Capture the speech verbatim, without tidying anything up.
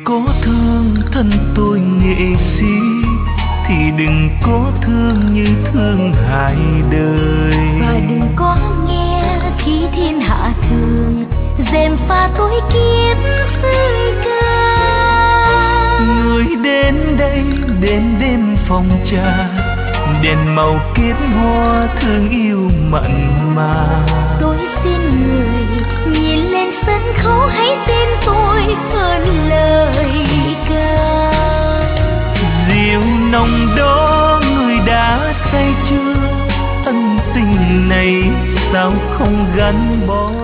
có thương thân tôi nghệ sĩ thì đừng có thương như thương hai đời. Và đừng có nghe khi thiên hạ thường dèm pha tôi kiếp xưa ca. Người đến đây đến đêm phòng trà, đèn màu kết hoa thương yêu mặn mà. Tôi xin người nhìn lên sân khấu hãy tin tôi hơn lời ca. Rượu nồng đó người đã say chưa, ân tình này sao không gắn bó.